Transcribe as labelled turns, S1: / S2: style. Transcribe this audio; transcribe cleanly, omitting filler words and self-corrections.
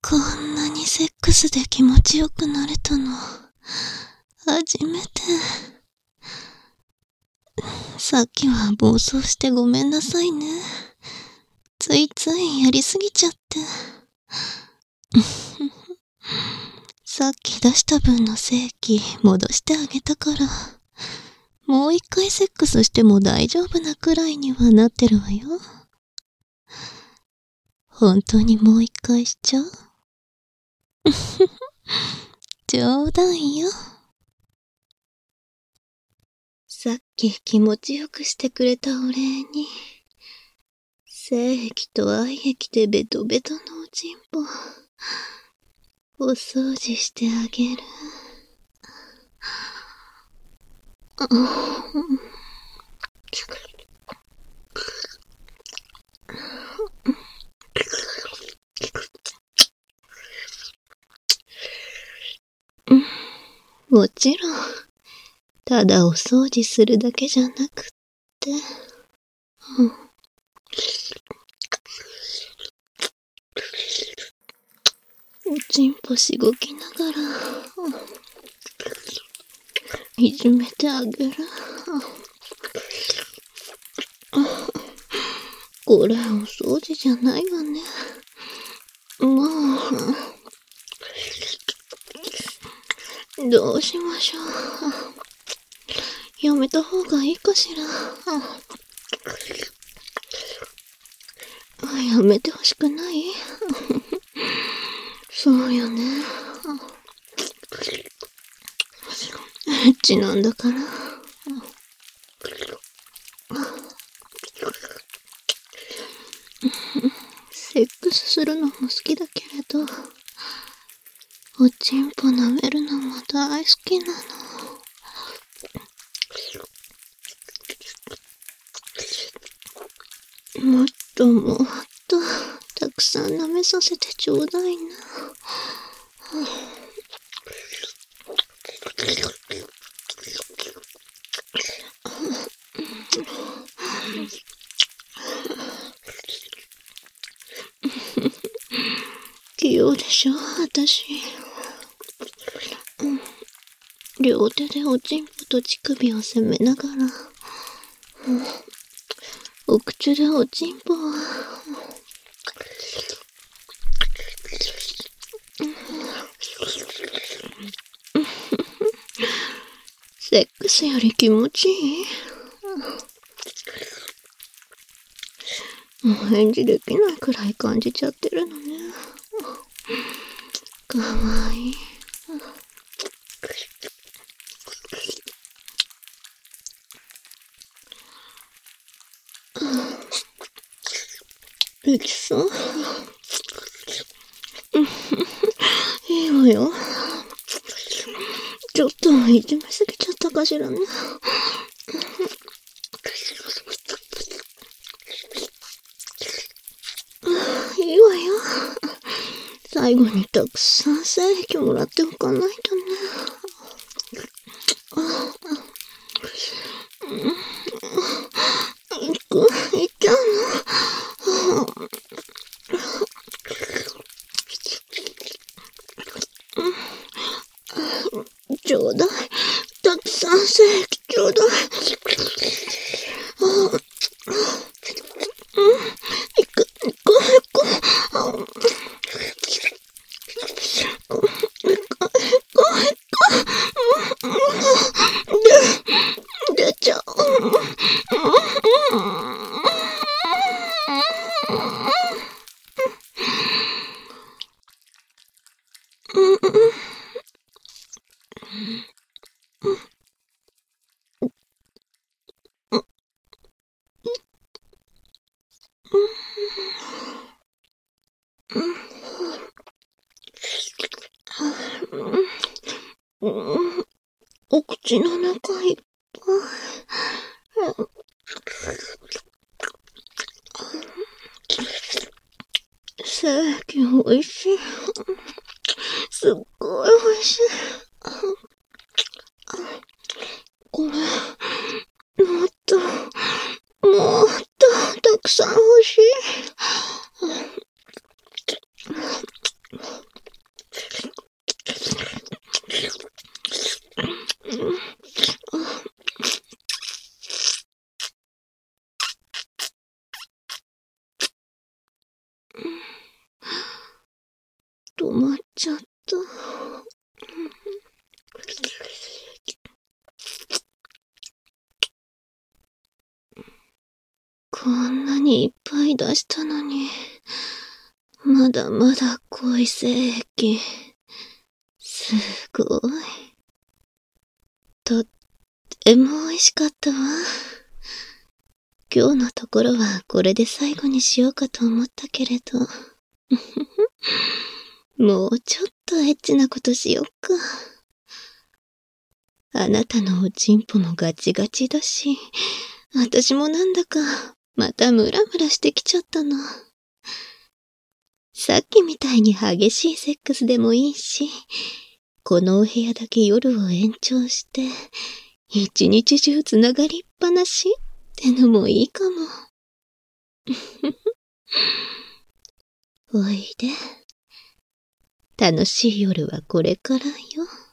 S1: こんなにセックスで気持ちよくなれたの、初めて。さっきは暴走してごめんなさいね。ついついやりすぎちゃって。さっき出した分の精液戻してあげたから、もう一回セックスしても大丈夫なくらいにはなってるわよ。本当にもう一回しちゃう？冗談よ。さっき気持ちよくしてくれたお礼に、精液と愛液でベトベトのおちんぽ、お掃除してあげる。もちろん、ただお掃除するだけじゃなくって、おちんぽしごきながら、いじめてあげる。これお掃除じゃないわね。もう、どうしましょう。やめた方がいいかしら。やめてほしくない？そうよね。エッチなんだから。セックスするのも好きだけれど、おちんぽ舐めるのも大好きなの。もっともっとたくさん舐めさせてちょうだいな。器用でしょ、私。両手でおちんぽと乳首を攻めながら、お口でおちんぽは、セックスより気持ちいい？もう返事できないくらい感じちゃってるのね。かわいい。できそう？いいわよ。ちょっといじめすぎちゃったかしらね。いいわよ。最後にたくさん精液もらっておかないとね。いっちゃうの？ちょうだい。たくさん精液ちょうだい。出ちゃう。お口の中いっぱい。精液おいしい。すっごいおいしい。これ、もっと、もっと、たくさん欲しい。 止まっちゃった。こんなにいっぱい出したのに、まだまだ濃い精液。すごい。とっても美味しかったわ。今日のところはこれで最後にしようかと思ったけれど。もうちょっとエッチなことしよっか。あなたのおちんぽもガチガチだし、私もなんだかまたムラムラしてきちゃったの。さっきみたいに激しいセックスでもいいし、このお部屋だけ夜を延長して、一日中つながりっぱなしってのもいいかも。おいで。楽しい夜はこれからよ。